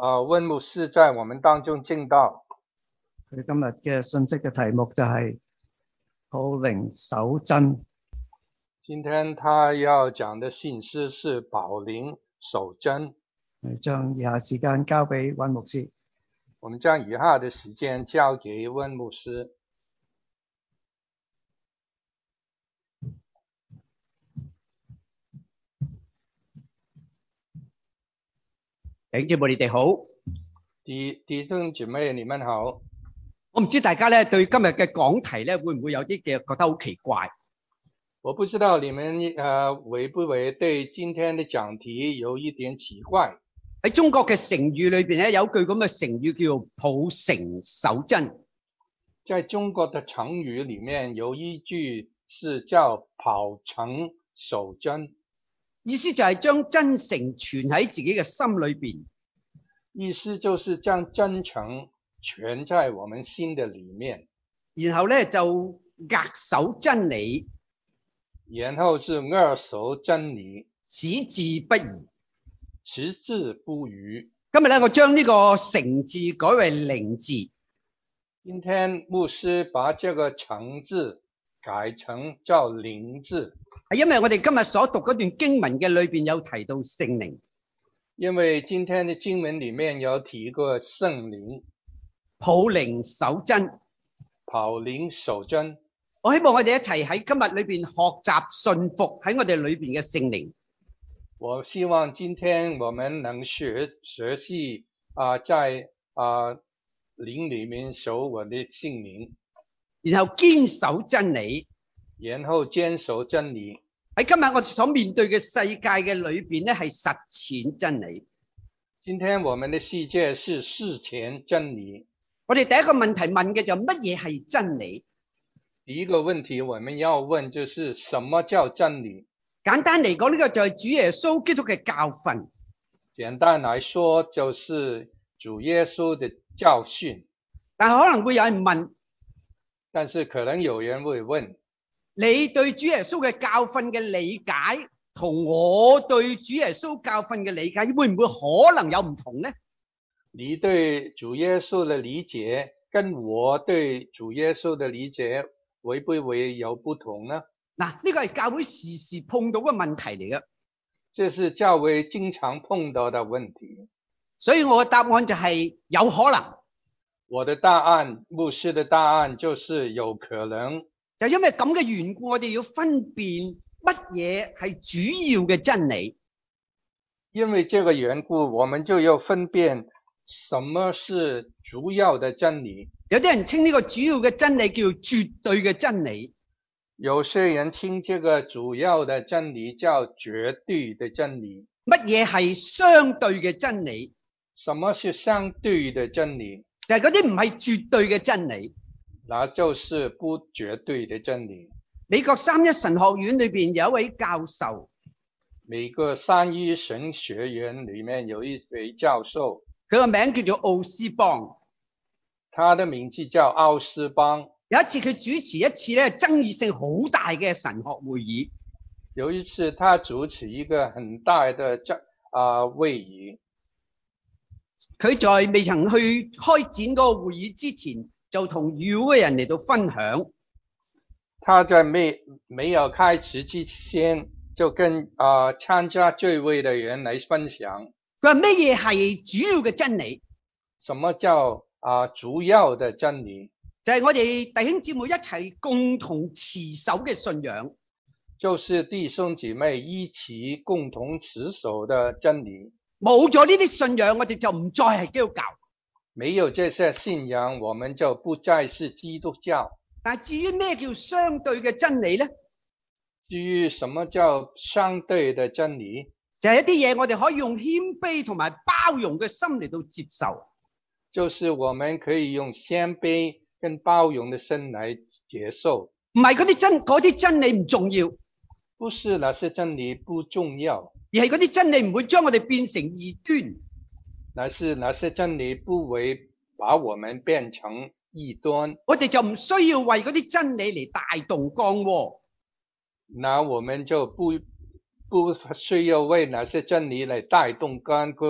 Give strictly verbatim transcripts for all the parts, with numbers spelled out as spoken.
啊温牧師在我們當中證道。 佢今日嘅信息嘅題目就係抱靈守真。 今天他要講的信息是抱靈守真。 將以下時間交俾溫牧師。 我們將以下的時間交給溫牧師。 弟兄姊妹，你哋好。 弟弟兄姊妹，你們好。 我唔知大家咧對今日嘅講題咧會唔會有啲嘅覺得好奇怪？ 我不知道你們誒會不會對今天的講題有一點奇怪。 喺中國嘅成語裏邊咧有句咁嘅成語叫做抱誠守真。 在中國的成語裏面有一句是叫抱誠守真， 意思就係將真誠存喺自己嘅心裏邊。 意思就是將真誠存在我們心的裏面， 然後咧就握守真理， 然後是握守真理， 矢志不移， 矢志不渝。 今日咧我將呢個誠字改為靈字。 今天牧師把這個誠字改成叫靈字， 係因為我哋今日所讀嗰段經文嘅裏邊有提到聖靈。 因為今天的經文裏面有提過聖靈。 抱靈守真， 抱靈守真。 我希望我哋一齊喺今日裏邊學習信服喺我哋裏邊嘅聖靈。 我希望今天我們能學學習啊、呃，在啊靈、呃、裏面守我的聖靈， 然後堅守真理， 然後堅守真理。 喺今日我哋所面對嘅世界嘅裏邊咧，係實踐真理。 今天我們的世界是實踐真理。 我哋第一個問題問嘅就乜嘢係真理？ 第一個問題我們要問就是什麼叫真理？ 簡單嚟講，呢個就係主耶穌基督嘅教訓。 簡單來說，就是主耶穌的教訓。 但係可能會有人問， 但是可能有人會問， 你對主耶穌嘅教訓嘅理解，同我對主耶穌教訓嘅理解，會唔會可能有唔同呢？ 你對主耶穌的理解跟我對主耶穌的理解會不會有不同呢？ 嗱，呢個係教會時時碰到嘅問題嚟嘅。 這是教會經常碰到的問題。 所以我嘅答案就係有可能。 我的答案，牧師的答案就是有可能。 就因為咁嘅緣故，我哋要分辨乜嘢係主要嘅真理。 因為這個緣故，我們就要分辨什麼是主要的真理？ 有啲人稱呢個主要嘅真理叫絕對嘅真理， 有些人稱這個主要的真理叫絕對的真理。 乜嘢係相對嘅真理？ 什麼是相對的真理？ 就係嗰啲唔係絕對嘅真理， 那就是不絕對的真理。 美國三一神學院裏邊有一位教授， 美國三一神學院裏面有一位教授。 佢個名叫做奧斯邦， 他的名字叫奧斯邦。 有一次佢主持一次咧爭議性好大嘅神學會議。 有一次他主持一個很大的啊、呃、會議。 佢在未曾去開展嗰個會議之前，就同與會嘅人嚟到分享。 他在未沒有開始之前，就跟啊、呃、參加聚會的人嚟分享。 佢話咩嘢係主要嘅真理？ 什麼叫啊、呃、主要的真理？ 就係、是、我哋弟兄姊妹一齊共同持守嘅信仰。 就是弟兄姊妹一起共同持守的真理。 冇咗呢啲信仰，我哋就唔再係基督教。 沒有這些信仰，我們就不再是基督教。 但係至於咩叫相對嘅真理呢？ 至於什麼叫相對的真理？ 就係、是、一啲嘢我哋可以用謙卑同埋包容嘅心嚟到接受。 就是我們可以用謙卑跟包容的心來接受。 唔係嗰啲真嗰啲真理唔重要， 不是那些真理不重要， 而係嗰啲真理唔會將我哋變成異端。 那是那些真理不會把我們變成異端。 我哋就唔需要為嗰啲真理嚟帶動降禍。 那我們就不不需要為那些真理嚟帶動干戈。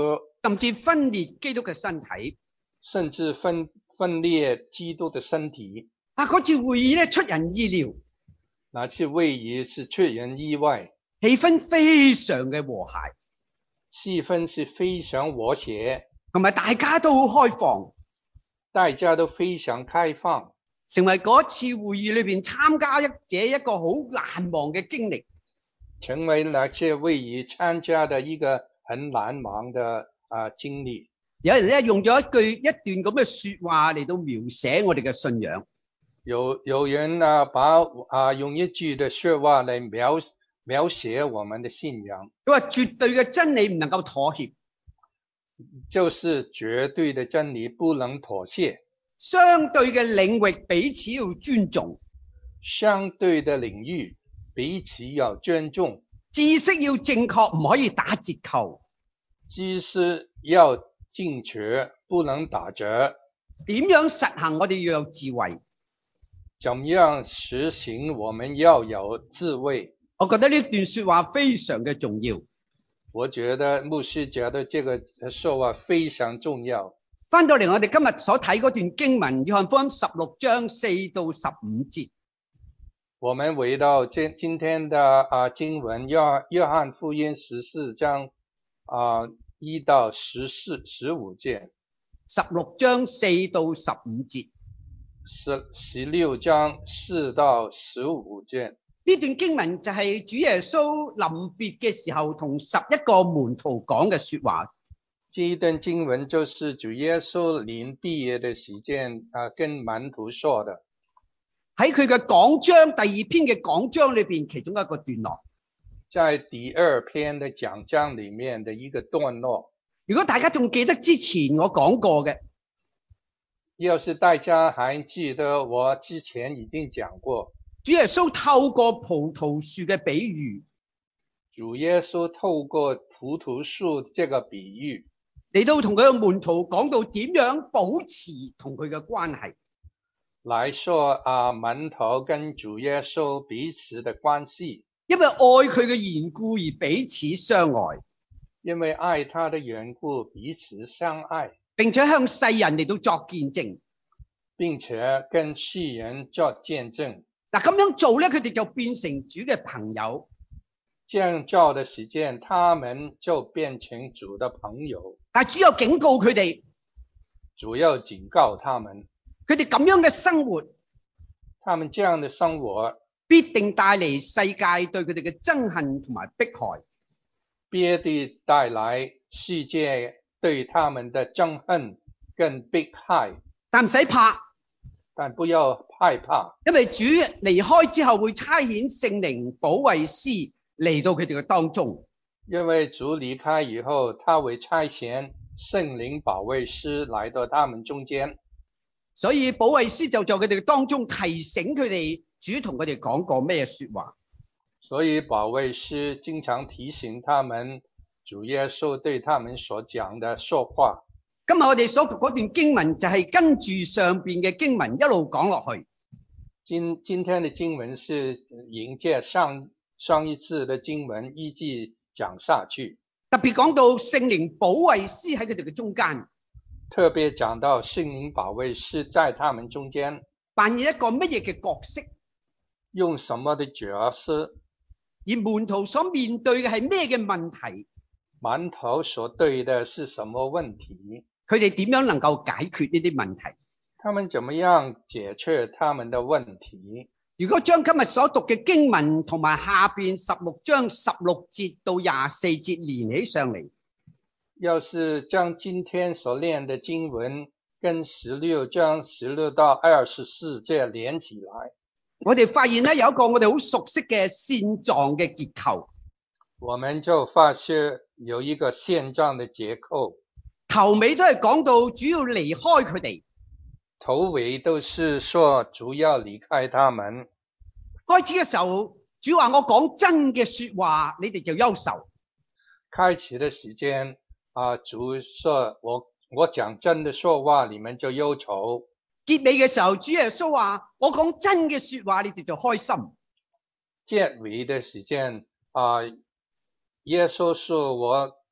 甚至分裂基督嘅身體。 甚至分分裂基督的身體。 啊，嗰次會議咧出人意料， 那次會議是出人意外， 氣氛非常嘅和諧， 氣氛是非常和諧， 同埋大家都好開放， 大家都非常開放， 成為嗰次會議裏邊參加一者一個好難忘嘅經歷。 成為那次會議參加的一個很難忘的啊經歷。 有人咧用咗一句一段咁嘅說話嚟到描寫我哋嘅信仰。 有有人啊把啊用一句的說話嚟描描寫我們的信仰。 佢話絕對嘅真理唔能夠妥協， 就是絕對的真理不能妥協。 相對嘅領域彼此要尊重， 相對的領域彼此要尊重。 知識要正確，唔可以打折扣。 知識要正確，不能打折。 點樣實行？我哋要有智慧。 怎樣實行？我們要有智慧。 我覺得呢段說話非常嘅重要。 我覺得牧師覺得這個說話非常重要。 翻到嚟我哋今日所睇嗰段經文，約翰福音十六章四到十五節。 我們回到今今天的啊經文，約約翰福音十四章啊一到十四十五節。 十六章四到十五節。 十十六章四到十五節。 呢段經文就係主耶穌臨別嘅時候同十一個門徒講嘅說話。 這一段經文就是主耶穌臨畢業的時間啊，跟門徒說的。 喺佢嘅講章第二篇嘅講章裏邊，其中一個段落。 在第二篇的講章裏面的一個段落。 如果大家仲記得之前我講過嘅， 要是大家還記得我之前已經講過， 主耶穌透過葡萄樹嘅比喻， 主耶穌透過葡萄樹這個比喻嚟到同佢嘅門徒講到點樣保持同佢嘅關係， 來說啊，門徒跟主耶穌彼此的關係， 因為愛佢嘅緣故而彼此相愛， 因為愛他的緣故彼此相愛， 並且向世人嚟到作見證， 並且跟世人作見證。 嗱，咁樣做咧，佢哋就變成主嘅朋友。 這樣做的時間，他們就變成主的朋友。 但係主要警告佢哋， 主要警告他們， 佢哋咁樣嘅生活， 他們這樣的生活必定帶嚟世界對佢哋嘅憎恨同埋迫害， 必定帶來世界對他們的憎恨跟迫害。 但唔使怕， 但不要害怕， 因為主離開之後會差遣聖靈保惠師嚟到佢哋嘅當中。 因為主離開以後，他會差遣聖靈保惠師來到他們中間， 所以保惠師就在佢哋嘅當中提醒佢哋，主同佢哋講過咩說話。 所以保惠師經常提醒他們，主耶穌對他們所講的說話。 今日我哋所讀嗰段經文就係跟住上邊嘅經文一路講落去。 今今天的經文是迎接上上一次的經文依據講下去。 特別講到聖靈保惠師喺佢哋嘅中間， 特別講到聖靈保惠師在他們中間扮演一個乜嘢嘅角色， 用什麼的角色， 而門徒所面對嘅係咩嘅問題， 門徒所對的是什麼問題， 佢哋點樣能夠解決呢啲問題？ 他們怎麼樣解決他們的問題？ 如果將今日所讀嘅經文同埋下邊十六章十六節到廿四節連起上嚟， 要是將今天所念的經文跟十六章十六到二十四節連起來， 我哋發現咧有一個我哋好熟悉嘅線狀嘅結構， 我們就發現有一個線狀的結構。 頭尾都係講到主要離開佢哋， 頭尾都是說主要離開他們。 開始嘅時候，主話我講真嘅說話，你哋就憂愁。 開始的時間啊，主說我我講真的說話，你們就憂愁。 結尾嘅時候，主耶穌話我講真嘅說話，你哋就開心。 結尾的時間啊，耶穌說我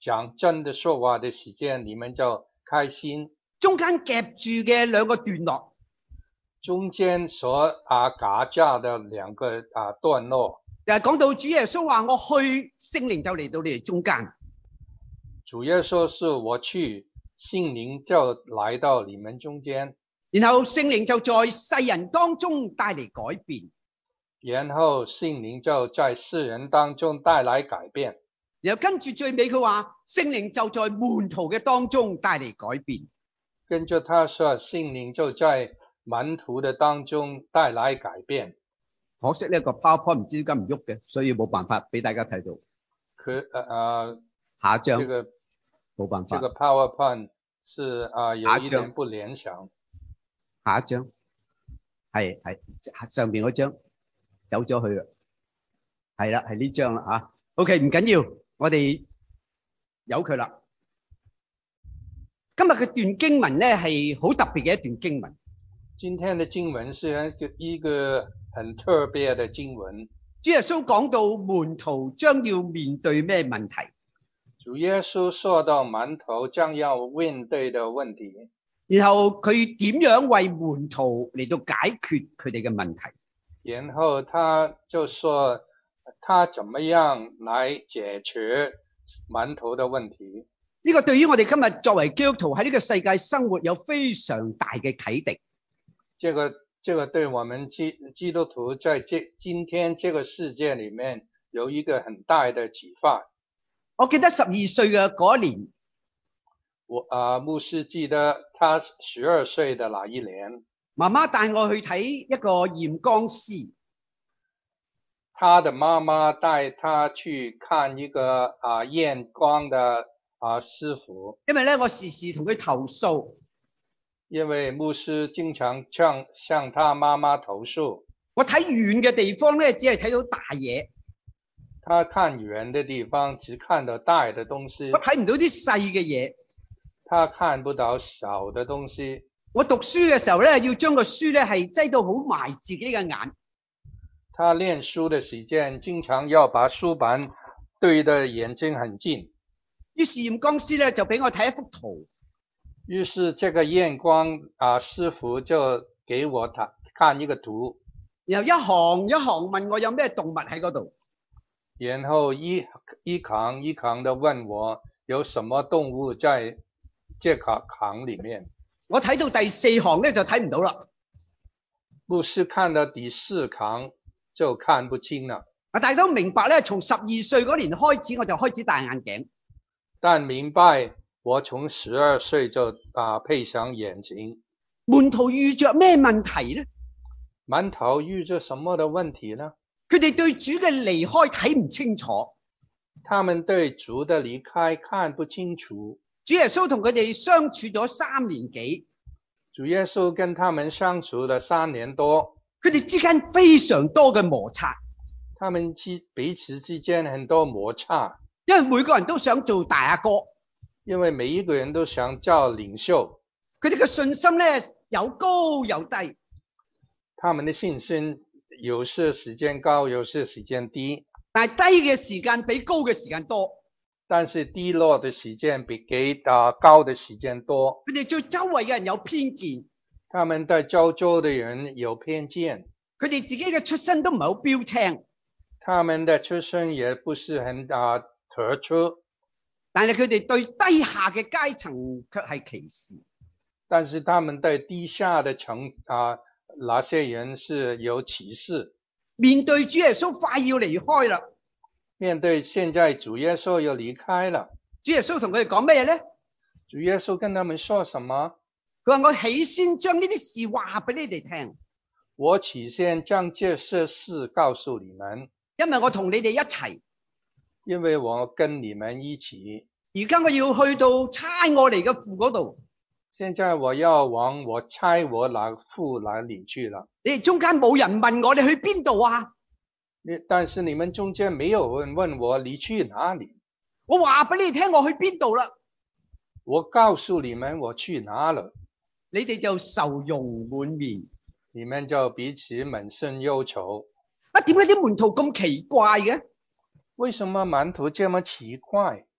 講真的說話的時間，你們就開心。 中間夾住嘅兩個段落， 中間所啊夾雜的兩個啊段落， 又係講到主耶穌話我去，聖靈就嚟到你哋中間。 主耶穌是我去，聖靈就來到你們中間， 然後聖靈就在世人當中帶嚟改變。 然後聖靈就在世人當中帶來改變。 然後跟住最尾佢話聖靈就在門徒嘅當中帶嚟改變。 跟住他說聖靈就在門徒的當中帶來改變。 可惜呢個 PowerPoint 唔知點解唔喐嘅，所以冇辦法俾大家睇到。 佢誒、呃、 下一張， 這個冇辦法。 這個 PowerPoint 是啊、呃、有一點不聯想。 下一張係係上邊嗰張走咗去啦，係啦，係呢張啦嚇。OK， 唔緊要，我哋由佢啦。今日嘅段經文咧係好特別嘅一段經文。 今天的經文是一個一個很特別的經文。 主耶穌講到門徒將要面對咩問題？ 主耶穌說到門徒將要面對的問題， 然後佢點樣為門徒嚟到解決佢哋嘅問題？ 然後他就說他怎麼樣來解決門徒的問題。 呢個對於我哋今日作為基督徒喺呢個世界生活有非常大嘅啟迪。 這個這個對我們基基督徒在這今天這個世界裏面有一個很大的啟發。 我記得十二歲嘅嗰一年， 我啊牧師記得他十二歲的那一年， 媽媽帶我去睇一個驗光師。 他的媽媽帶他去看一個啊驗光的啊師傅。 因為咧我時時同佢投訴， 因為牧師經常向向他媽媽投訴， 我睇遠嘅地方咧只係睇到大嘢， 他看遠的地方只看到大的東西， 我睇唔到啲細嘅嘢。 他看不到小的東西。 我讀書嘅時候咧，要將個書咧係擠到好埋自己嘅眼。 他念書的時間，經常要把書本對得眼睛很近。 於是驗光師咧就俾我睇一幅圖。 於是這個驗光啊師傅就給我睇看一個圖， 然後一行一行問我有咩動物喺嗰度。 然後一一行一行的問我有什麼動物在這個行裏面。 我睇到第四行咧就睇唔到啦。 牧師看到第四行就看不清了。 啊，大家都明白咧，從十二歲嗰年開始我就開始戴眼鏡。 但明白我從十二歲就啊配上眼鏡。 門徒遇着咩問題呢？ 門徒遇着什麼的問題呢？ 佢哋對主嘅離開睇唔清楚。 他們對主的離開看不清楚。 主耶穌同佢哋相處咗三年幾。 主耶穌跟他們相處了三年多。 佢哋之間非常多嘅摩擦。 他們之彼此之間很多摩擦。 因為每個人都想做大阿哥。 因為每一個人都想做領袖。 佢哋嘅信心咧有高有低。 他們的信心有些時間高，有些時間低。 但係低嘅時間比高嘅時間多。 但是低落的時間比給啊高的時間多。 佢哋對周圍嘅人有偏見。 他們對周遭的人有偏見。 佢哋自己嘅出身都唔係好標青。 他們的出身也不是很啊突出。 但係佢哋對低下嘅階層卻係歧視。 但是他們對低下的層啊那些人是有歧視。 面對主耶穌快要離開啦。 面對現在主耶穌要離開了。 主耶穌同佢哋講咩嘢咧？ 主耶穌跟他們說什麼？ 佢話我起先將呢啲事話俾你哋聽。 我起先將這些事告訴你們。 因為我同你哋一齊。 因為我跟你們一起。 而家我要去到差我嚟嘅父嗰度。 現在我要往我差我那父那裏去了。 你哋中間冇人問我哋去邊度啊？ 你但是你們中間沒有人問我你去哪裏？ 我話俾你哋聽我去邊度啦。 我告訴你們我去哪了。 你哋就愁容滿面。 你們就彼此滿身憂愁。 啊，點解啲門徒咁奇怪嘅？ 為什麼門徒這麼奇怪？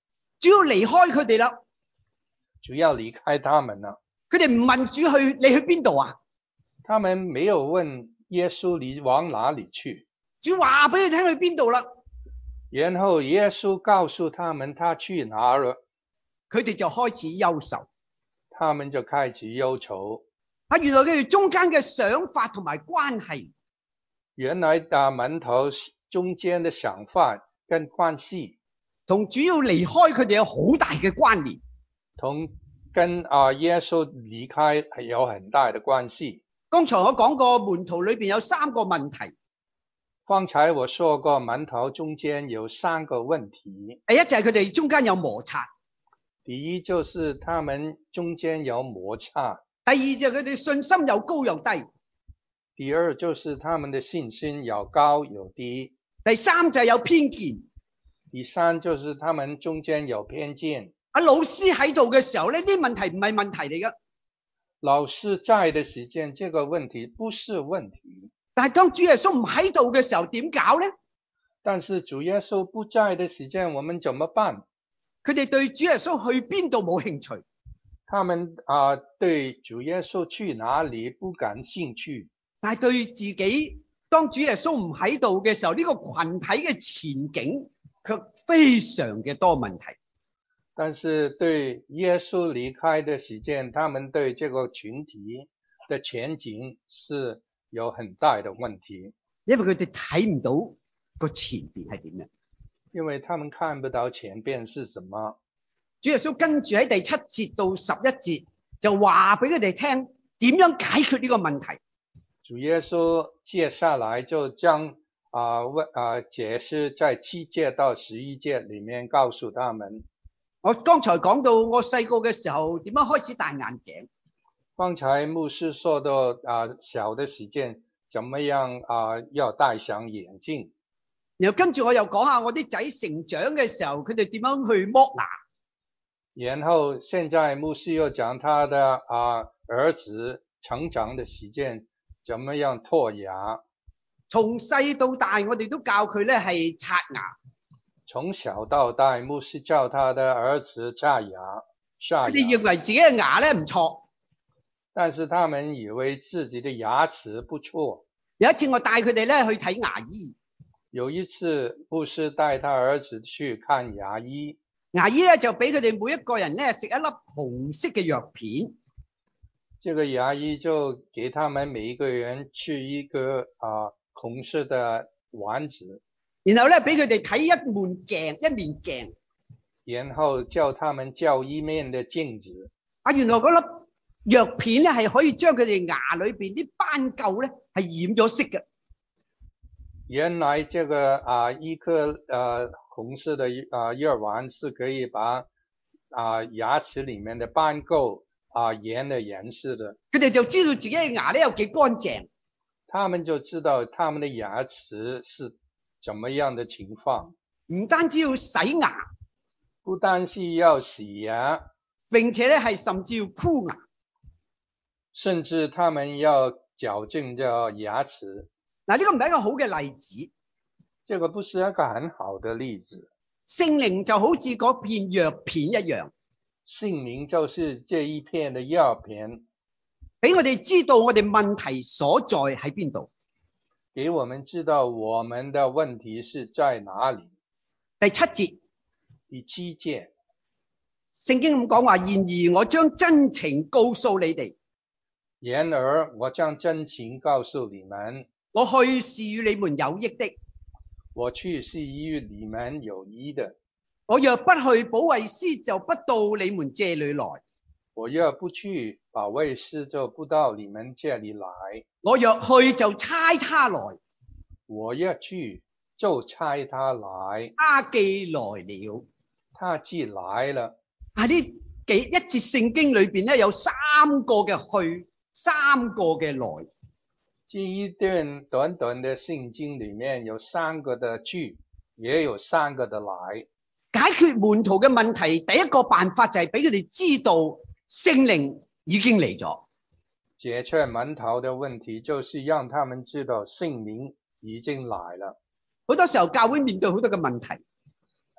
主要離開佢哋啦。 主要離開他們了。 佢哋唔問主去，你去邊度啊？ 他們沒有問耶穌你往哪裡去。 主話俾佢聽去邊度啦。 然後耶穌告訴他們他去哪了， 佢哋就開始憂愁。 他們就開始憂愁。 啊，原來佢哋中間嘅想法同埋關係， 原來大門徒中間的想法跟關係， 同主要離開佢哋有好大嘅關聯。 同跟啊耶穌離開係有很大的關係。 剛才我講過門徒裏邊有三個問題。 方才我說過門徒中間有三個問題。 第一就係佢哋中間有摩擦。 第一就是他們中間有摩擦。 第二就係佢哋信心有高有低。 第二就是他們的信心有高有低。 第三就係有偏見。 第三就是他們中間有偏見。 阿老師喺度嘅時候咧，呢啲問題唔係問題嚟噶。 老師在的時間，這個問題不是問題。 但係當主耶穌唔喺度嘅時候，點搞咧？ 但是主耶穌不在的時間，我們怎麼辦？ 佢哋對主耶穌去邊度冇興趣。 他們啊、呃，對主耶穌去哪裏不感興趣。 但係對自己當主耶穌唔喺度嘅時候，呢、這個群體嘅前景卻非常嘅多問題。 但是對耶穌離開的時間，他們對這個群體的前景是有很大的問題， 因為佢哋睇唔到個前邊係點樣。 因為他們看不到前邊是什麼。 主耶穌跟住喺第七節到十一節就話俾佢哋聽點樣解決呢個問題。 主耶穌接下來就將啊問啊解釋在七節到十一節裏面告訴他們。 我剛才講到我細個嘅時候點樣開始戴眼鏡。 方才牧師說到啊小的時間怎麼樣啊要戴上眼鏡。 然後跟住我又講下我啲仔成長嘅時候佢哋點樣去剝牙。 然後現在牧師又講他的啊兒子成長的時間怎麼樣脫牙。 從細到大我哋都教佢咧係刷牙。 從小到大牧師教他的兒子刷牙刷牙。 佢哋認為自己嘅牙咧唔錯。 但是他們以為自己的牙齒不錯。 有一次我帶佢哋咧去睇牙醫。 有一次牧師帶他兒子去看牙醫。 牙醫咧就俾佢哋每一個人咧食一粒紅色嘅藥片。 這個牙醫就給他們每一個人吃一個啊、呃、紅色的丸子。 然後咧俾佢哋睇一面鏡，一面鏡。 然後叫他們照一面的鏡子。 啊，原來嗰粒藥片咧係可以將佢哋牙裏邊啲斑垢咧係染咗色嘅。 原來這個啊一顆呃紅色的啊藥丸是可以把啊牙齒裏面的斑垢啊染了顏色的。 佢哋就知道自己嘅牙咧有幾乾淨。 他們就知道他們的牙齒是怎麼樣的情況。 唔單止要洗牙， 不單是要洗牙， 並且咧係甚至要箍牙。 甚至他們要矯正這牙齒。 嗱，呢個唔係一個好嘅例子。 這個不是一個很好的例子。 聖靈就好似嗰片藥片一樣。 聖靈就是這一片的藥片， 俾我哋知道我哋問題所在喺邊度。 給我們知道我們的問題是在哪裡。 第七節， 第七節， 聖經咁講話，然而我將真情告訴你哋。 然而我將真情告訴你們。 我去是與你們有益的。 我去是與你們有益的。 我若不去，保惠師就不到你們這裡來。 我若不去，保惠師就不到你們這裡來。 我若去，就差他來。 我若去，就差他來。 他既來了， 他既來了。 喺呢幾一節聖經裏邊咧，有三個嘅去，三個嘅來。 這一段短短的聖經裡面有三個的去，也有三個的來。 解決門徒嘅問題，第一個辦法就係俾佢哋知道聖靈已經嚟咗。 解決門徒的問題，就是讓他們知道聖靈已經來了。 好多時候教會面對好多嘅問題，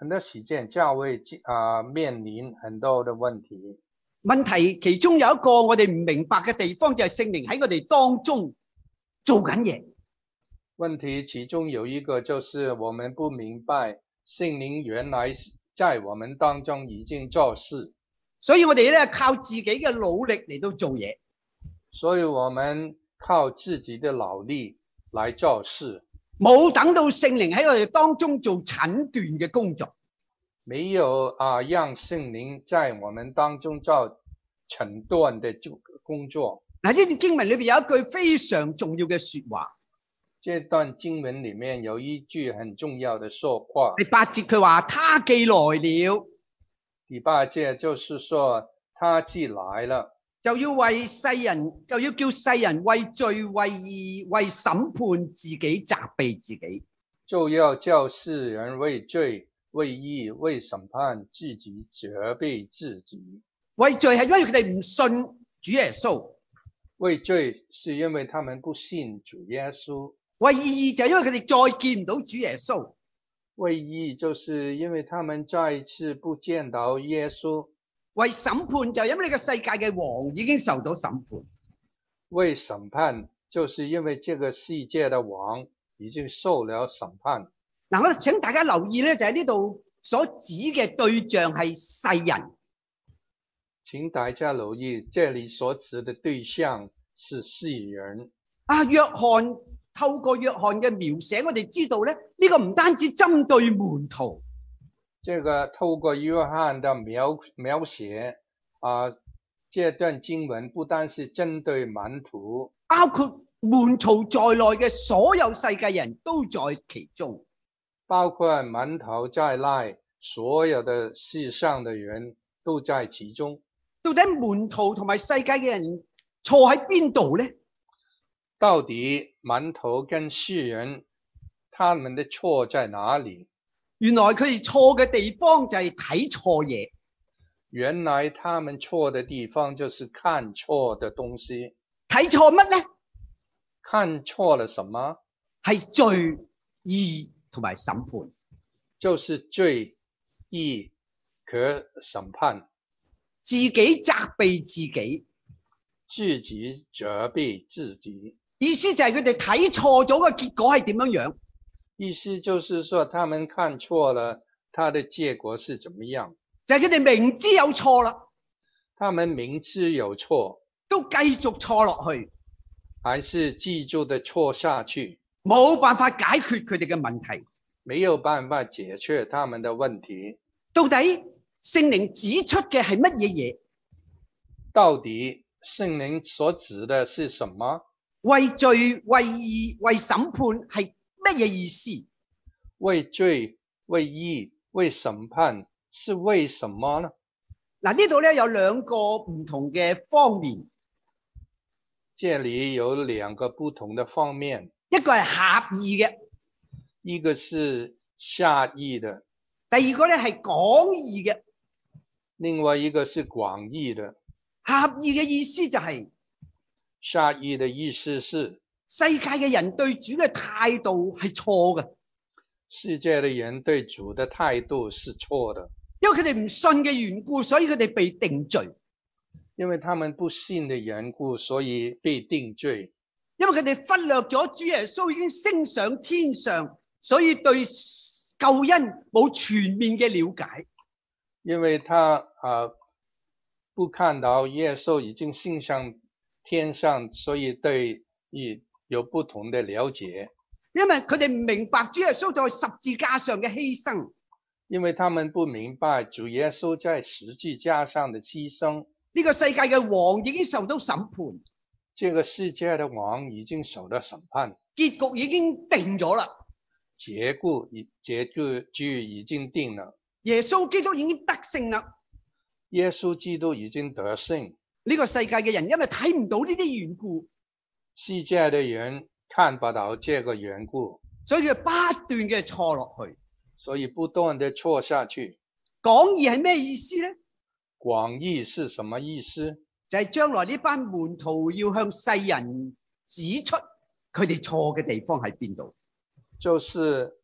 很多時間教會啊、呃、面臨很多的問題。 問題其中有一個我哋唔明白嘅地方，就係聖靈喺我哋當中做緊嘢。 問題其中有一個就是我們不明白聖靈原來在我們當中已經做事， 所以我哋咧靠自己嘅努力嚟到做嘢。 所以我們靠自己的勞力來做事， 冇等到聖靈喺我哋當中做診斷嘅工作。 沒有啊，讓聖靈在我們當中做診斷的工作。 嗱，呢段經文裏邊有一句非常重要嘅說話。 這段經文裏面有一句很重要的說話。 第八節佢話：他既來了， 第八節就是說他既來了， 就要為世人，就要叫世人為罪、為義、為審判自己責備自己， 就要叫世人為罪、為義、為審判自己責備自己。 為罪係因為佢哋唔信主耶穌， 為罪是因為他們不信主耶穌。 為義就係因為佢哋再見唔到主耶穌。 為義就是因為他們再一次不見到耶穌。 為審判就係因為呢個世界嘅王已經受到審判。 為審判就是因為這個世界的王已經受了審判。 嗱，我請大家留意咧，就喺呢度所指嘅對象係世人。 請大家留意，這裏所指的對象是世人。 啊，約翰透過約翰嘅描寫，我哋知道咧，呢個唔單止針對門徒。 這個透過約翰的描描寫啊，這段經文不單是針對門徒， 包括門徒在內嘅所有世界人都在其中。 包括門徒在內，所有的世上的人都在其中。 到底門徒同埋世界嘅人錯喺邊度咧？ 到底門徒跟世人，他們的錯在哪裏？ 原來佢哋錯嘅地方就係睇錯嘢。 原來他們錯的地方就是看錯的東西。 睇錯乜咧？ 看錯了什麼？ 係罪、義同埋審判。 就是罪、義和審判。 自己責備自己， 自己責備自己。 意思就係佢哋睇錯咗嘅結果係點樣樣？ 意思就是說，他們看錯了，他的結果是怎麼樣？ 就係佢哋明知有錯啦， 他們明知有錯， 都繼續錯落去， 還是繼續的錯下去， 冇辦法解決佢哋嘅問題， 沒有辦法解決他們的問題。 到底聖靈指出嘅係乜嘢嘢？ 到底聖靈所指的是什麼？ 為罪、為義、為審判係乜嘢意思？ 為罪、為義、為審判是為什麼呢？ 嗱，呢度咧有兩個唔同嘅方面。 這裏有兩個不同的方面， 一個係狹義嘅， 一個是狹義的， 第二個咧係廣義嘅。 另外一個是廣義的。 狹義嘅意思就係、 是，狹義的意思是世界嘅人對主嘅態度係錯嘅。 世界的人對主的態度是錯的， 因為佢哋唔信嘅緣故，所以佢哋被定罪。 因為他們不信的緣故，所以被定罪。 因為佢哋忽略咗主耶穌已經升上天上，所以對救恩冇全面嘅了解。 因為他啊、呃、不看到耶穌已經升上天上，所以對亦有不同的了解。 因為佢哋唔明白主耶穌在十字架上嘅犧牲。 因為他們不明白主耶穌在十字架上的犧牲。 呢個世界嘅王已經受到審判， 這個世界的王已經受到審判， 結局已經定咗啦。 結局已結局已經定了。 耶穌基督已經得勝啦。 耶穌基督已經得勝。 呢個世界嘅人因為睇唔到呢啲緣故， 世界的人看不到這個緣故， 所以佢不斷嘅錯落去， 所以不斷的錯下去。 廣義係咩意思咧？ 廣義是什麼意思？ 就係將來呢班門徒要向世人指出佢哋錯嘅地方喺邊度。 就是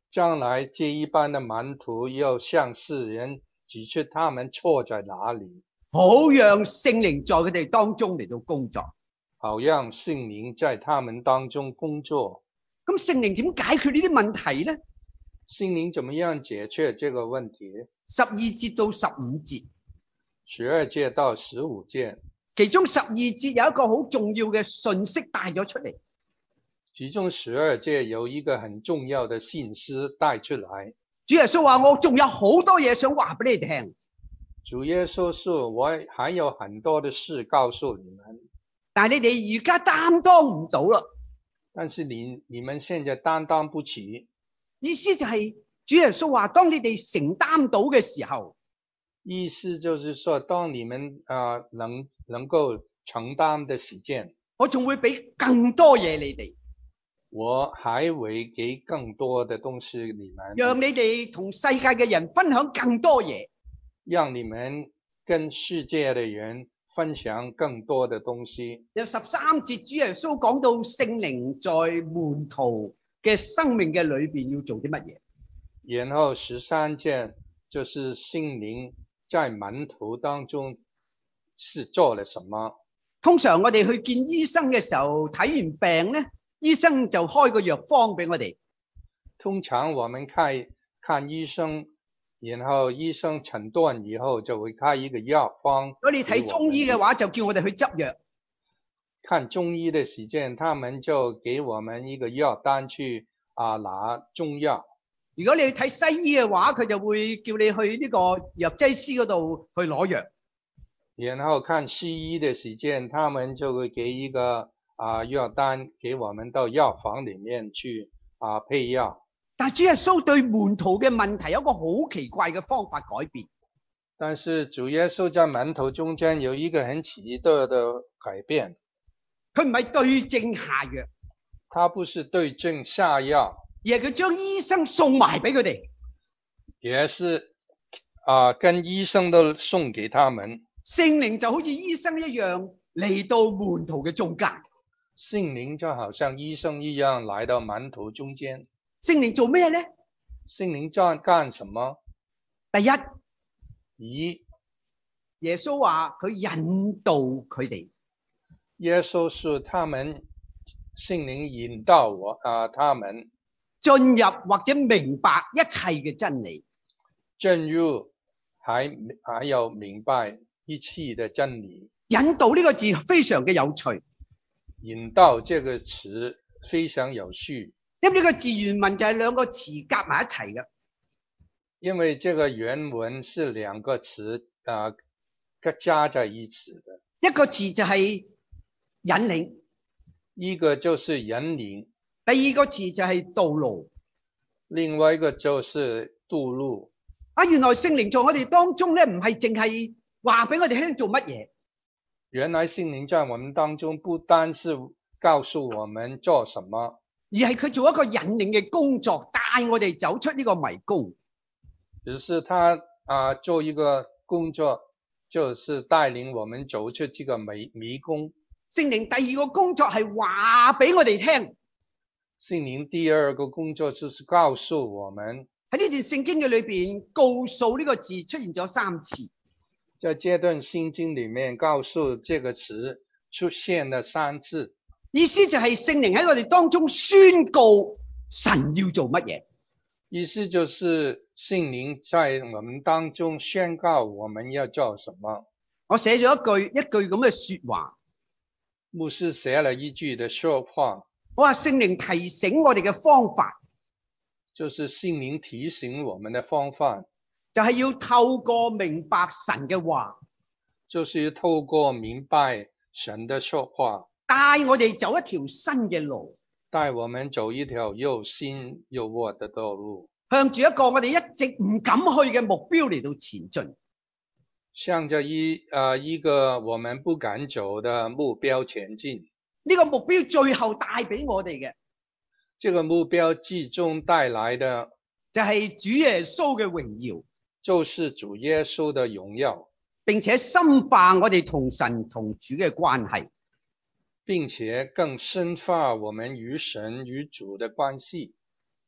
將來這一班的門徒要向世人指出他們錯在哪裏， 好讓聖靈在佢哋當中嚟到工作。 好讓聖靈在他們當中工作。 咁聖靈點解決呢啲問題呢？ 聖靈怎麼樣解決這個問題？ 十二節到十五節， 十二節到十五節， 其中十二節有一個好重要嘅信息帶咗出嚟。 其中十二節有一個很重要的信息帶出來。 主耶穌話：我仲有好多嘢想話俾你哋聽。 主耶穌說：我還有很多的事告訴你們， 但係你哋而家擔當唔到啦。 但是你你們現在擔當不起。 意思就係、是、主耶穌話：當你哋承擔到嘅時候， 意思就是說，當你們啊、呃、能能夠承擔的時間， 我仲會俾更多嘢你哋。 我還會給更多的東西你們， 讓你哋同世界嘅人分享更多嘢， 讓你們跟世界的人分享更多的東西。 有十三節，主耶穌講到聖靈在門徒嘅生命嘅裏邊要做啲乜嘢。 然後十三節就是聖靈在門徒當中是做了什麼。 通常我哋去見醫生嘅時候，睇完病咧，醫生就開個藥方俾我哋。 通常我們看看醫生，然後醫生診斷以後就會開一個藥方。 如果你睇中醫嘅話，就叫我哋去執藥。 看中醫的時間，他們就給我們一個藥單去啊拿中藥。 如果你去睇西醫嘅話，佢就會叫你去呢個藥劑師嗰度去攞藥。 然後看西醫的時間，他們就會給一個啊藥單給我們到藥房裏面去啊配藥。 但係主耶穌對門徒嘅問題有一個好奇怪嘅方法改變。 但是主耶穌在門徒中間有一個很奇特的改變。 佢唔係對症下藥， 他不是對症下藥， 而係佢將醫生送埋俾佢哋。 也是啊、呃，跟醫生都送給他們。 聖靈就好似醫生一樣嚟到門徒嘅中間。 聖靈就好像醫生一樣來到門徒中間。 聖靈做咩咧？ 聖靈在幹什麼？ 第一， 一， 耶穌話佢引導佢哋。 耶穌說他們聖靈引導我啊、呃，他們進入或者明白一切嘅真理。 進入還還有明白一切的真理。 引導呢個字非常嘅有趣。 引導這個詞非常有趣。 因為呢個字原文就係兩個詞夾埋一齊嘅。 因為這個原文是兩個詞啊，加在一起的。 一個詞就係引領， 一個就是引領。 第二個詞就係道路， 另外一個就是道路。 啊，原來聖靈在我哋當中咧，唔係淨係話俾我哋聽做乜嘢。 原來聖靈在我們當中不單是告訴我們做什麼， 而係佢做一個引領嘅工作，帶我哋走出呢個迷宮。 只是他啊、呃、做一個工作，就是帶領我們走出這個迷迷宮。 聖靈第二個工作係話俾我哋聽。 聖靈第二個工作就是告訴我們。 喺呢段聖經嘅裏邊，告訴呢個字出現咗三次。 在這段聖經裏面，告訴這個詞出現了三次。 意思就係聖靈喺我哋當中宣告神要做乜嘢。 意思就是聖靈在我們當中宣告我們要做什麼。 我寫咗一句一句咁嘅說話。 牧師寫了一句的說話。 我話聖靈提醒我哋嘅方法， 就是聖靈提醒我們的方法， 就係要透過明白神嘅話， 就是要透過明白神的說話， 帶我哋走一條新嘅路， 帶我們走一條又新又活的道路， 向住一個我哋一直唔敢去嘅目標嚟到前進， 向着一呃一個我們不敢走的目標前進。 呢個目標最後帶俾我哋嘅， 這個目標最終帶來的就係主耶穌嘅榮耀， 就是主耶穌的榮耀， 並且深化我哋同神同主嘅關係， 並且更深化我們與神與主的關係。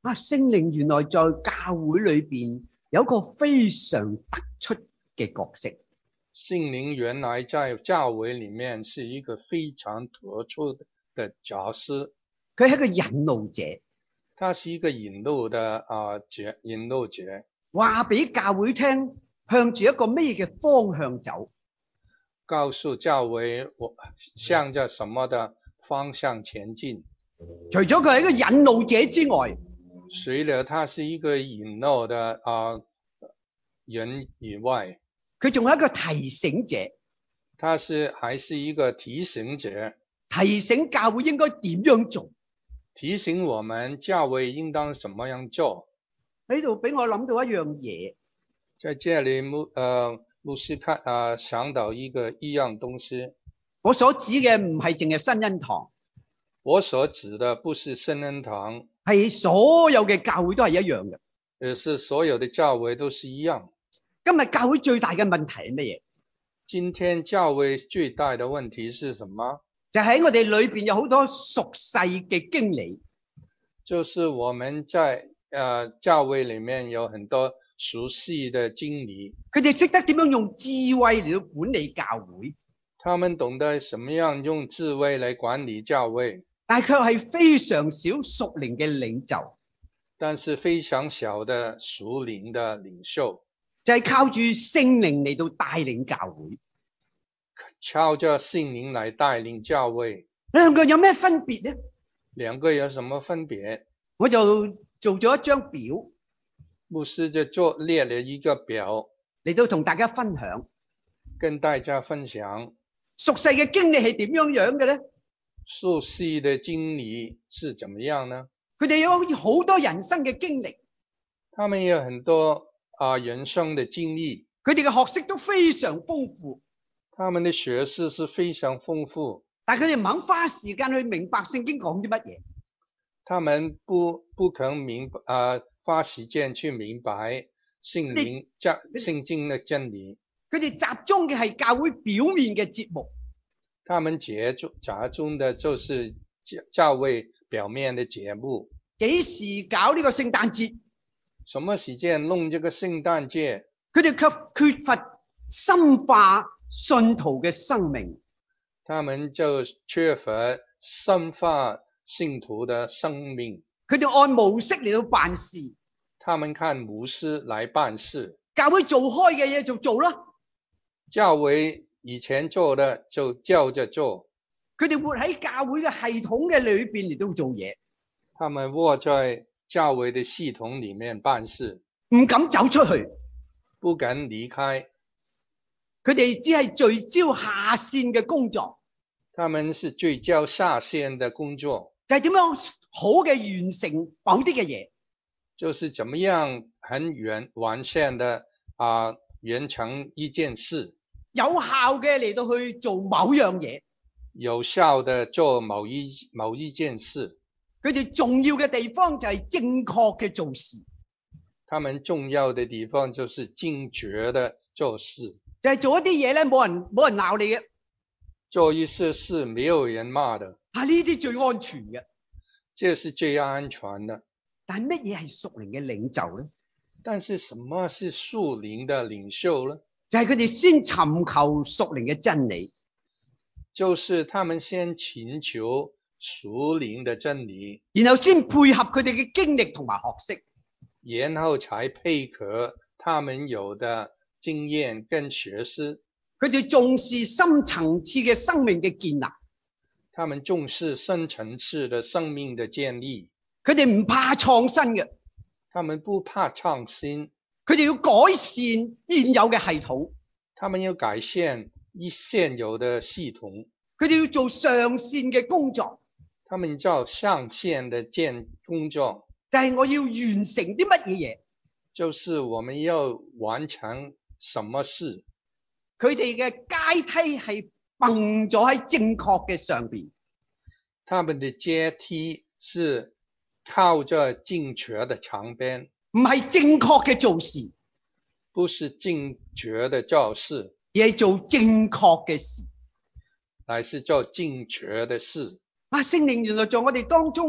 啊，聖靈原來在教會裏邊有一個非常突出嘅角色。 聖靈原來在教會裏面是一個非常突出的角色。 佢係一個引路者， 他是一個引路的啊者，引路者， 話俾教會聽，向住一個咩嘅方向走， 告訴教會我向着什麼的方向前進。 除咗佢係一個引路者之外， 除了他是一個引路的啊人以外， 佢仲係一個提醒者， 他是還是一個提醒者， 提醒教會應該點樣做， 提醒我們教會應當怎麼樣做。 喺度俾我諗到一樣嘢， 在這裏牧呃牧師看啊、呃、想到一個一樣東西。 我所指嘅唔係淨係新恩堂， 我所指的不是聖恩堂， 係所有嘅教會都係一樣嘅。 而是所有的教會都是一樣。 今日教會最大嘅問題係乜嘢？ 今天教會最大的問題是什麼？ 就喺我哋裏邊有好多屬世嘅經理， 就是我們在呃教會裏面有很多熟悉的經理， 佢哋識得點樣用智慧嚟到管理教會， 他們懂得什麼樣用智慧來管理教會， 但係卻係非常少屬靈嘅領袖， 但是非常小的屬靈的領袖， 就係靠住聖靈嚟到帶領教會。 靠着聖靈來帶領教會， 兩個有咩分別呢？ 兩個有什麼分別？ 我就做咗一張表， 牧師就做列了一個表嚟到同大家分享， 跟大家分享屬世嘅經理係點樣樣嘅咧？ 屬世的經理是怎麼樣呢？ 佢哋有好多人生嘅經歷， 他們有很多啊、呃、人生的經歷， 佢哋嘅學識都非常豐富， 他們的學識是非常豐富， 但係佢哋唔肯花時間去明白聖經講啲乜嘢。 他們不不肯明白啊、呃、花時間去明白聖靈教聖經的真理。 佢哋集中嘅係教會表面嘅節目， 他們集中集中的就是教教會表面的節目。 幾時搞呢個聖誕節？ 什麼時間弄這個聖誕節？ 佢哋卻缺乏深化信徒嘅生命， 他們就缺乏深化信徒的生命。 佢哋按模式嚟到辦事， 他們看模式來辦事。 教會做開嘅嘢就做啦。 教會以前做的就照着做。 佢哋活喺教會嘅系統嘅裏邊嚟到做嘢。 他們活在教會的系統裏面辦事， 唔敢走出去， 不敢離開。 佢哋只係聚焦下線嘅工作。 他們是聚焦下線的工作， 就係點樣好嘅完成某啲嘅嘢， 就是怎麼樣很完完善的啊、呃、完成一件事， 有效嘅嚟到去做某樣嘢， 有效的做某一某一件事。 佢哋重要嘅地方就係正確嘅做事。 他們重要的地方就是精確的做事， 就係做一啲嘢咧，冇人冇人鬧你嘅。 做一些事沒有人罵的， 啊，呢啲最安全嘅， 這是最安全的。 但係乜嘢係屬靈嘅領袖咧？ 但是什麼是屬靈的領袖呢？ 就係佢哋先尋求屬靈嘅真理， 就是他們先尋求屬靈的真理， 然後先配合佢哋嘅經歷同埋學識， 然後才配合他們有的經驗跟學識。 佢哋重視深層次嘅生命嘅建立， 他們重視深層次的生命的建立。 佢哋唔怕創新嘅， 他們不怕創新， 佢哋要改善現有嘅系統， 他們要改善一現有的系統， 佢哋要做上線嘅工作， 他們叫上線的建工作， 就係我要完成啲乜嘢嘢， 就是我們要完成什麼事。 佢哋嘅階梯係蹦咗喺正確嘅上邊， 他們的階梯是靠着正確的牆邊， 唔係正確嘅做事， 不是正確的做事， 而係做正確嘅事， 乃是做正確的事。 啊，聖靈原來在我哋當中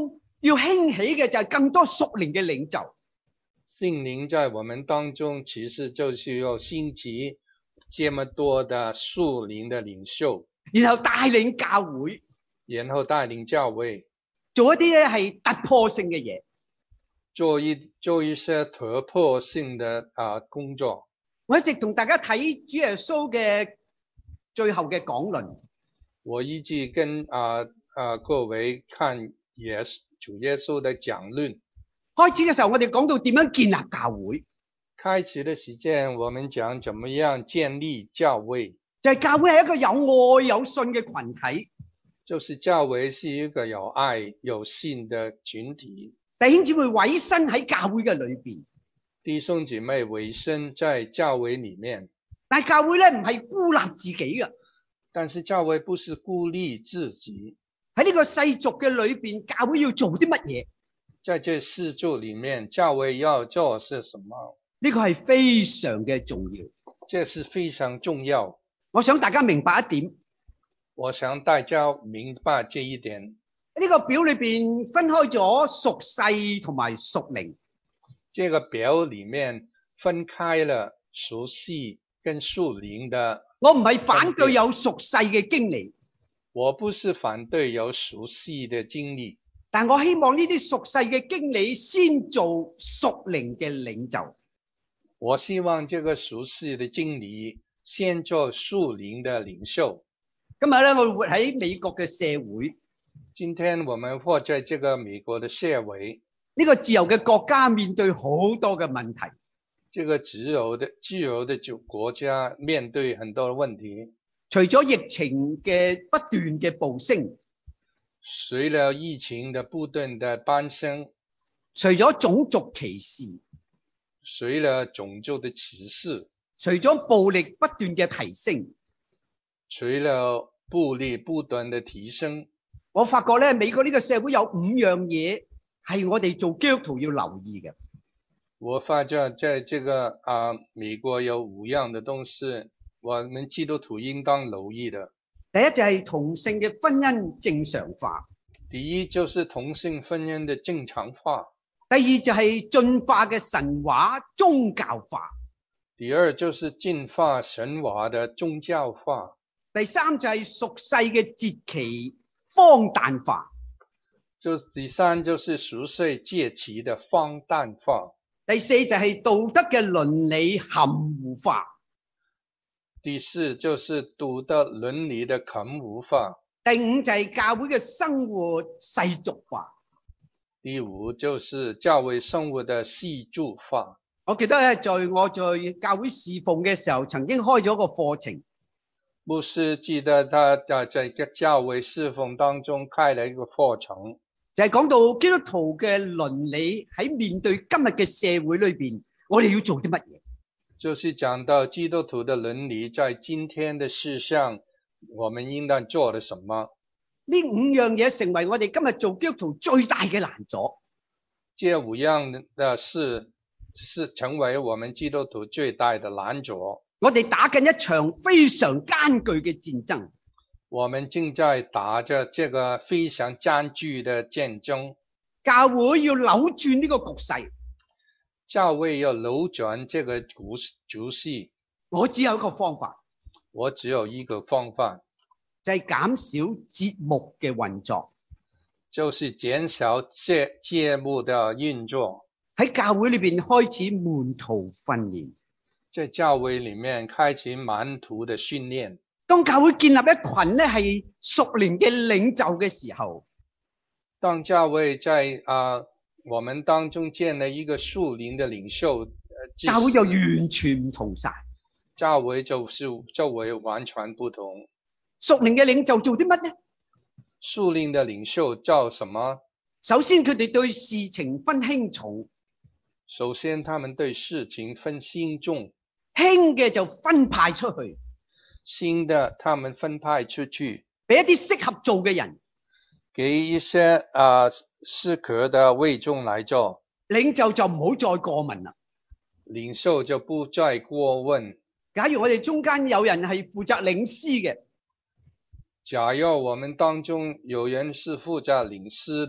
要興起嘅就係更多屬靈嘅領袖。 聖靈在我們當中，其實就是要興起這麼多的屬靈的領袖， 然後帶領教會， 然後帶領教會做一啲咧係突破性嘅嘢。 做一做一些突破性的啊工作。 我一直同大家睇主耶穌嘅最後嘅講論。 我一直跟啊啊各位看耶主耶穌的講論。 開始嘅時候，我哋講到點樣建立教會。 開始的時間，我們講怎麼樣建立教會。 就係教會係一個有愛有信嘅群體。 就是教會是一個有愛有信的群體。 弟兄姊妹委身喺教會嘅裏邊。 弟兄姊妹委身在教會裏面。 但係教會咧唔係孤立自己嘅。 但是教會不是孤立自己。 喺呢個世俗嘅裏邊，教會要做啲乜嘢？ 在這世俗裏面，教會要做是什麼？ 呢個係非常嘅重要。 這是非常重要。 我想大家明白一點。 我想大家明白這一點。 呢個表裏邊分開咗屬世同埋屬靈。 這個表裏面分開了屬世跟屬靈的。 我唔係反對有屬世嘅經歷。 我不是反對有屬世嘅經歷。 但我希望呢啲屬世嘅經理先做屬靈嘅領袖。 我希望這個屬世嘅經理先做屬靈嘅領袖。 今日咧，我活喺美國嘅社會。 今天我們活在這個美國嘅社會。 呢個自由嘅國家面對好多嘅問題。 這個自由的自由的就國家面對很多的問題。 除咗疫情嘅不斷嘅暴升。 隨了疫情的不斷的攀升， 除咗種族歧視， 隨了種族的歧視， 除咗暴力不斷嘅提升， 隨了暴力不斷的提升， 我發覺咧，美國呢個社會有五樣嘢係我哋做基督徒要留意嘅。 我發覺在這個啊，美國有五樣的東西，我們基督徒應當留意的。 第一就係同性嘅婚姻正常化。 第一就是同性婚姻的正常化。 第二就係進化嘅神話宗教化。 第二就是進化神話的宗教化。 第三就係屬世嘅節期荒誕化。 就第三就是屬世節期的荒誕化。 第四就係道德嘅倫理含糊化。 第四就是道德倫理的含糊化。 第五就係教會嘅生活世俗化。 第五就是教會生活的世俗化。 我記得咧，在我在教會侍奉嘅時候，曾經開咗個課程。 牧師記得他在教會侍奉當中開了一個課程， 就係講到基督徒嘅倫理喺面對今日嘅社會裏邊，我哋要做啲乜嘢？ 就是講到基督徒的倫理在今天的世上，我們應當做的什麼？ 呢五樣嘢成為我哋今日做基督徒最大嘅難阻。 這五樣的事是成為我們基督徒最大的難阻。 我哋打緊一場非常艱巨嘅戰爭。 我們正在打着這個非常艱巨的戰爭。 教會要扭轉呢個局勢。 教會要扭轉這個局局勢。 我只有一個方法。 我只有一個方法， 就係減少節目嘅運作。 就是減少節節目的運作。 喺教會裏邊開始門徒訓練。 在教會裏面開始門徒的訓練。 當教會建立一群咧係屬靈嘅領袖嘅時候， 當教會在啊、呃、我們當中建了一個屬靈的領袖， 教會就完全唔同晒。 教會就是就會完全不同。 屬靈嘅領袖做啲乜咧？ 屬靈的領袖做什麼？ 首先佢哋對事情分輕重。 首先他們對事情分輕重。 輕嘅就分派出去。 輕的他們分派出去， 俾一啲適合做嘅人， 給一些啊、呃、適合的會眾來做。 領袖就唔好再過問啦。 領袖就不再過問。 假如我哋中間有人係負責領詩嘅， 假如我們當中有人是負責領詩的，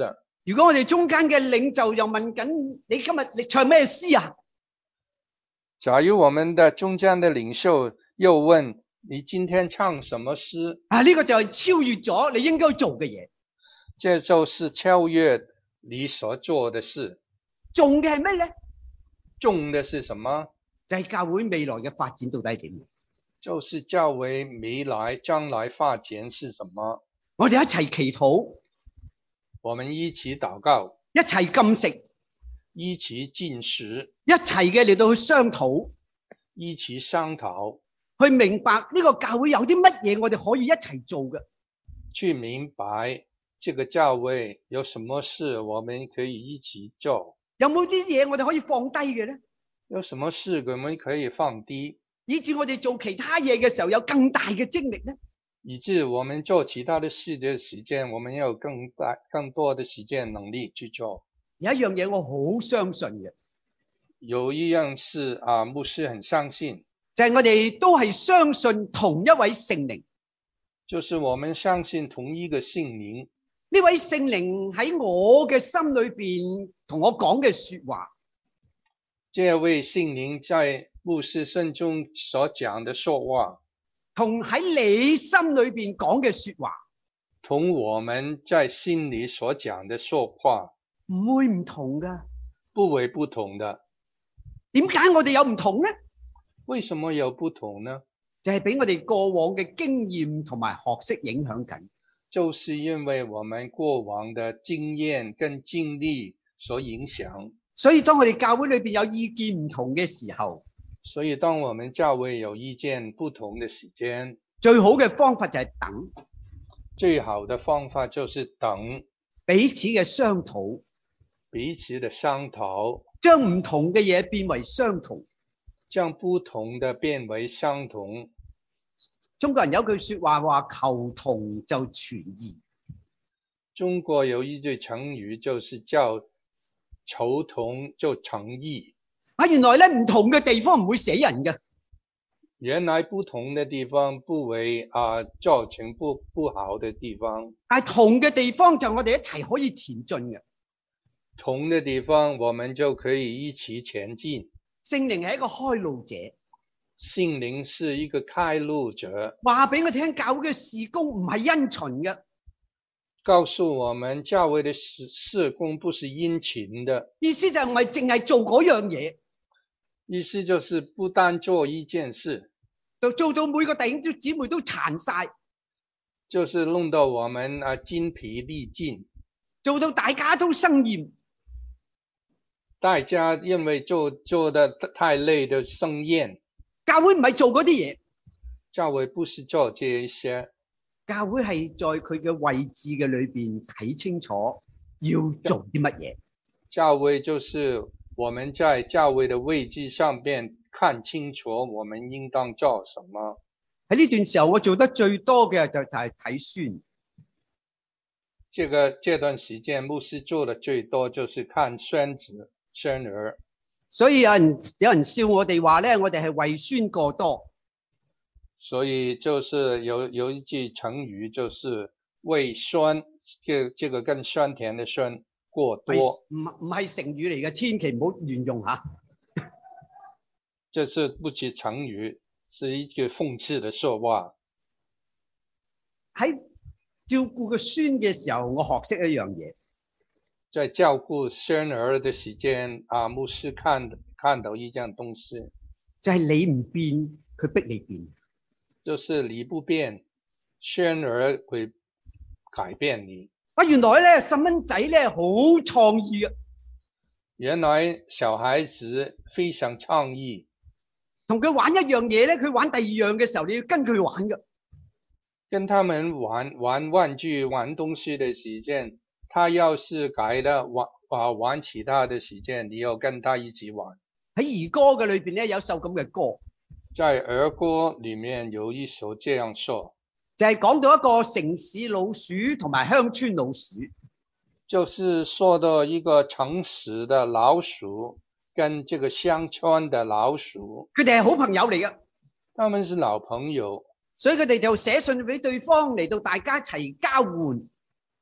如果我哋中間嘅領袖又問緊你今日你唱咩詩啊？ 假如我們的中間的領袖又問你今天唱什麼詩？ 啊，呢、這個就係超越咗你應該做嘅嘢。 這就是超越你所做的事。 重嘅係咩咧？ 重的是什麼？ 就係、是、教會未來嘅發展到底係點？ 就是教會未來將來發展是什麼？ 我哋一齊祈禱， 我們一起禱告， 一齊禁食， 一起進食， 一齊嘅嚟到去商討， 一起商討， 去明白呢個教會有啲乜嘢我哋可以一齊做嘅。 去明白這個教會有什麼事我們可以一起做。 有冇啲嘢我哋可以放低嘅咧？ 有什麼事我們可以放低， 以致我哋做其他嘢嘅時候有更大嘅精力咧？ 以致我們做其他的事嘅時間，我們有更大、更多的時間能力去做。 有一樣嘢我好相信嘅， 有一樣事啊，牧師很相信， 就係、是、我哋都係相信同一位聖靈， 就是我們相信同一個聖靈。 呢位聖靈喺我嘅心裏邊同我講嘅說話， 這位聖靈在牧師心中所講的說話， 同喺你心裏邊講嘅說話， 同我們在心裏所講的說話唔會唔同噶， 不為不同的。 點解我哋有唔同呢？ 為什麼有不同呢？ 就係俾我哋過往嘅經驗同埋學識影響緊。 就是因為我們過往的經驗跟經歷所影響， 所以當我哋教會裏邊有意見唔同嘅時候， 所以當我們教會有意見不同的時間， 最好嘅方法就係等， 最好的方法就是等， 彼此嘅商討， 彼此的商討， 將唔同嘅嘢變為相同， 將不同的變為相同。 中國人有句說話話求同就存異。 中國有一句成語就是叫求同就成異。 啊，原來咧唔同嘅地方唔會死人嘅。 原來不同的地方不為啊、呃、造成不不好的地方， 但係同嘅地方就我哋一齊可以前進嘅。 同的地方我們就可以一起前進。 聖靈係一個開路者。 聖靈是一個開路者， 話俾我聽，教會嘅事工唔係因循嘅。 告訴我們教會的事事工不是因循的， 意思就唔係淨係做嗰樣嘢， 意思就是不單做一件事， 就做到每個弟兄姊妹都殘晒， 就是弄到我們啊筋疲力盡， 做到大家都生厭。 大家因為做做得太累的生厭。 教會唔係做嗰啲嘢， 教會不是做這一些， 教會係在佢嘅位置嘅裏邊睇清楚要做啲乜嘢。 教會就是我們在教會的位置上邊看清楚我們應當做什麼。 喺呢段時候我做得最多嘅就係睇書。 這個這段時間牧師做的最多就是看孫子孫兒。 所以有人有人笑我哋話咧，我哋係為孫過多。 所以就是有有一句成語，就是為酸，這這個跟酸甜的酸過多。 唔唔係成語嚟嘅，千祈唔好亂用吓。 這是不是成語，是一句諷刺的說話。 喺照顧個孫嘅時候，我學識一樣嘢。 在照顧孫兒的時間，啊，牧師看看到一樣東西， 就係你唔變，佢逼你變。 就是你不變，孫兒會改變你。 啊，原來咧細蚊仔咧好創意啊！ 原來小孩子非常創意， 同佢玩一樣嘢咧，佢玩第二樣嘅時候，你要跟佢玩㗎。 跟他們玩玩玩具、玩東西的時間。他要是改了玩啊玩其他的時間，你要跟他一起玩。 喺兒歌嘅裏邊咧有首咁嘅歌， 在兒歌裏面有一首這樣說， 就係講到一個城市老鼠同埋鄉村老鼠， 就是說到一個城市的老鼠跟這個鄉村的老鼠， 佢哋係好朋友嚟嘅， 他們是老朋友， 所以佢哋就寫信俾對方嚟到大家一齊交換。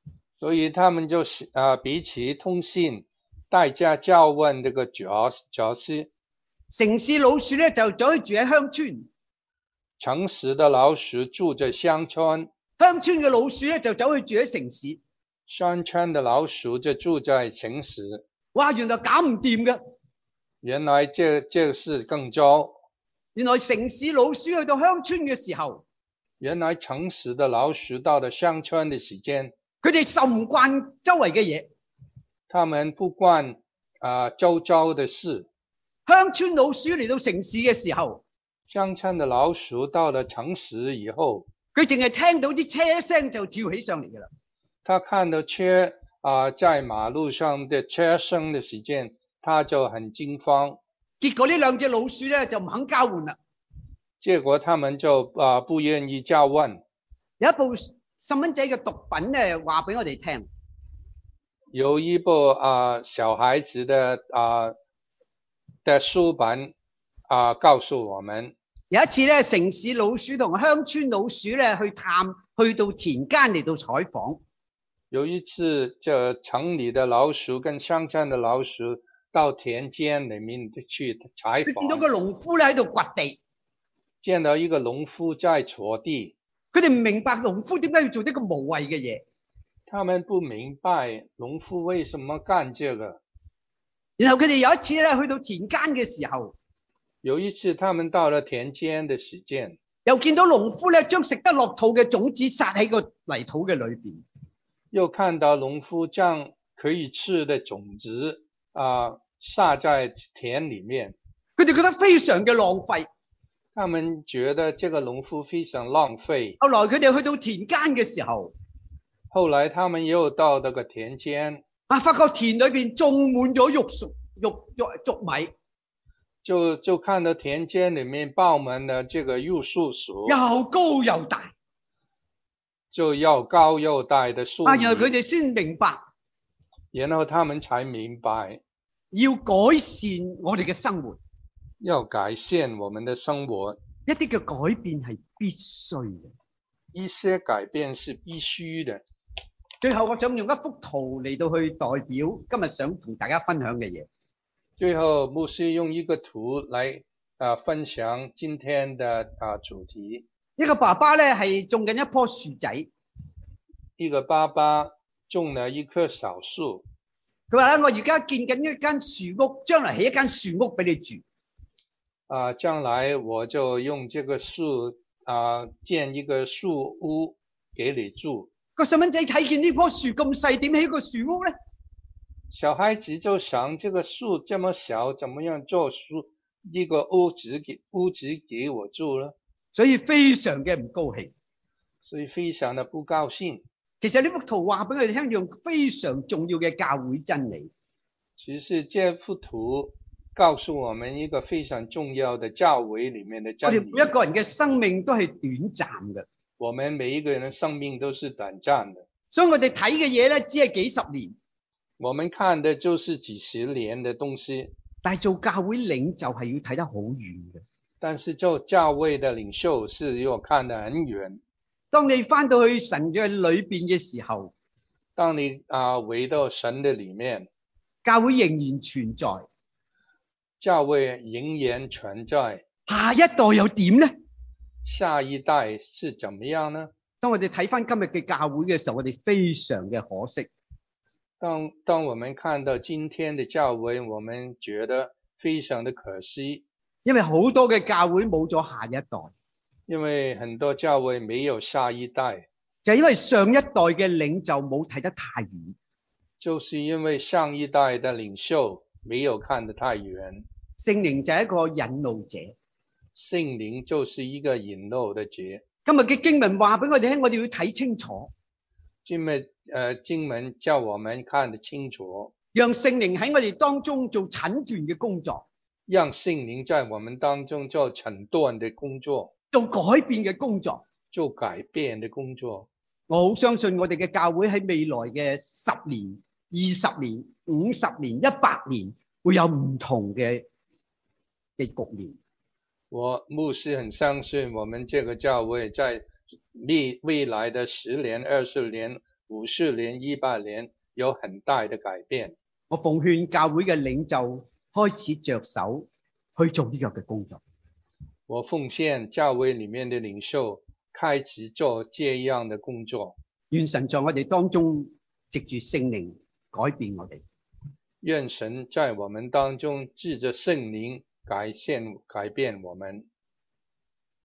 所以他們就啊彼此通信，大家交換這個角角色。 城市老鼠咧就走去住喺鄉村， 城市的老鼠住在鄉村， 鄉村嘅老鼠咧就走去住喺城市。 鄉村的老鼠就住在城市。 哇，原來搞唔掂嘅。 原來這這事更糟。 原來城市老鼠去到鄉村嘅時候， 原來城市的老鼠到了鄉村的時間， 佢哋受唔慣周圍嘅嘢， 他們不慣啊、呃、周遭的事。 鄉村老鼠嚟到城市嘅時候， 鄉村的老鼠到了城市以後， 佢淨係聽到啲車聲就跳起上嚟噶啦。 他看到車啊、呃、在馬路上的車聲的時間，他就很驚慌。 結果呢兩隻老鼠咧就唔肯交換啦。 結果他們就啊、呃、不願意交換。 有一部細蚊仔嘅讀品咧話俾我哋聽， 有一部啊、呃、小孩子的啊、呃、的書本啊、呃、告訴我們， 有一次咧城市老鼠同鄉村老鼠咧去探，去到田間嚟到採訪。 有一次，這城裏的老鼠跟鄉村的老鼠到田間裏面去採訪， 見到個農夫咧喺度掘地， 見到一個農夫在鋤地。 佢哋唔明白農夫點解要做呢個無謂嘅嘢。 他們不明白農夫為什麼幹這個。 然後佢哋有一次咧去到田間嘅時候， 有一次他們到了田間的時間， 又見到農夫咧將食得落肚嘅種子撒喺個泥土嘅裏邊。 又看到農夫將可以吃的種子啊、呃、撒在田裏面， 佢哋覺得非常嘅浪費。 他們覺得這個農夫非常浪費。 後來佢哋去到田間嘅時候， 後來他們又到那個田間， 啊，發覺田裏邊種滿咗玉粟、玉玉粟米， 就就看到田間裏面爆滿了這個玉粟薯， 又高又大。 就要高又大的樹。 啊，然後佢哋先明白， 然後他們才明白要改善我哋嘅生活， 要改善我們的生活， 一啲嘅改變係必須嘅。 一些改變是必須的。 最後我想用一幅圖嚟到去代表今日想同大家分享嘅嘢。 最後牧師用一個圖來啊、呃、分享今天的啊、呃、主題。 一個爸爸咧係種緊一棵樹仔， 一個爸爸種了一棵小樹。 佢話咧：我而家建緊一間樹屋，將來起一間樹屋俾你住。 啊、呃，將來我就用這個樹啊、呃、建一個樹屋給你住。 個細蚊仔睇見呢棵樹咁細，點起個樹屋咧？ 小孩子就想：這個樹這麼小，怎麼樣做樹一個屋子給屋子給我住呢？ 所以非常嘅唔高興， 所以非常的不高興。 其實呢幅圖話俾我哋聽，用非常重要嘅教會真理。 其實這幅圖告訴我們一個非常重要的教會裏面的真理。 我哋每一個人嘅生命都係短暫嘅， 我們每一個人的生命都是短暫的， 所以我哋睇嘅嘢咧，只係幾十年。 我們看的就是幾十年的東西， 但係做教會領袖係要睇得好遠嘅。 但是做教會的領袖是要看得很遠。 當你翻到去神嘅裏邊嘅時候， 當你啊回到神的裏面， 教會仍然存在， 教會仍然存在。 下一代又點呢？ 下一代是怎麼樣呢？ 當我哋睇翻今日嘅教會嘅時候，我哋非常嘅可惜。 當當我們看到今天的教會，我們覺得非常的可惜。 因為好多嘅教會冇咗下一代， 因為很多教會沒有下一代， 就係因為上一代嘅領袖冇睇得太遠， 就是因為上一代的領袖沒有看得太遠。 聖靈就係一個引路者， 聖靈就是一個引路的者。 今日嘅經文話俾我哋聽，我哋要睇清楚。 今日誒經文叫我們看得清楚， 讓聖靈喺我哋當中做診斷嘅工作。 讓聖靈在我們當中做診斷的工作， 做改變嘅工作， 做改變的工作。 我好相信我哋嘅教會喺未來嘅十年、二十年、五十年、一百年會有唔同嘅嘅局面。 我牧師很相信，我們這個教會在未未來的十年、二十年、 五十年、一百年有很大的改變。 我奉勸教會嘅領袖開始着手去做呢個嘅工作。 我奉獻教會裡面的領袖開始做這樣的工作。 願神在我哋當中藉住聖靈改變我哋。 願神在我們當中藉着聖靈改變改變我們。